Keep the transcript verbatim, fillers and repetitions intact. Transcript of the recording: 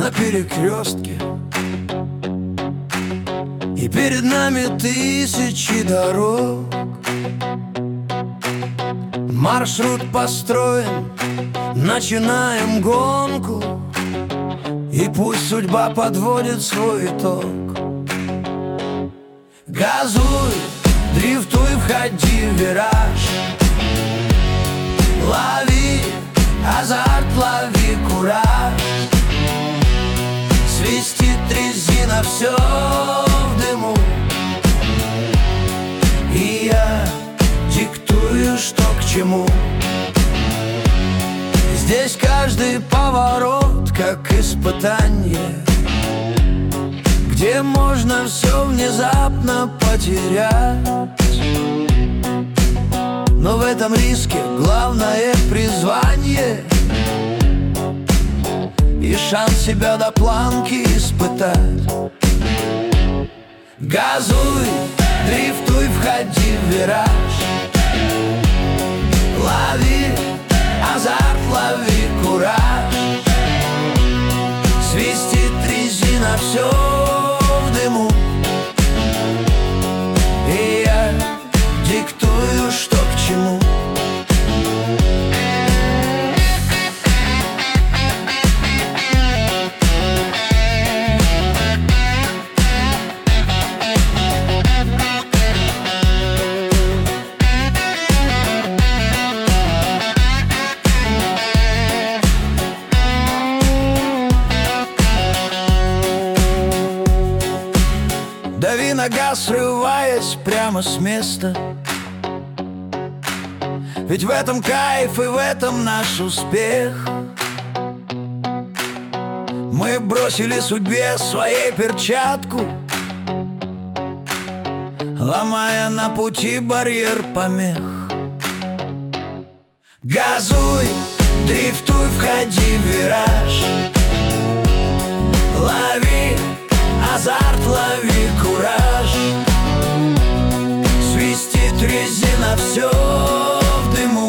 на перекрестке, и перед нами тысячи дорог. Маршрут построен, начинаем гонку, и пусть судьба подводит свой итог. Газуй, дрифтуй, входи в вираж, лови азарт, лови кураж. Свистит резина, все в дыму, и я диктую, что к чему. Здесь каждый поворот как испытание, где можно все внезапно потерять. Но в этом риске главное призвание и шанс себя до планки испытать. Газуй, дрифтуй, входи в вираж, лови азарт, лови кураж. Свистит резина, все в дыму, и я диктую, что к чему. Дави на газ, срываясь прямо с места, ведь в этом кайф и в этом наш успех. Мы бросили судьбе своей перчатку, ломая на пути барьер помех. Газуй, дрифтуй, входи в вираж, лови азарт, лови кураж. Свистит резина, все в дыму,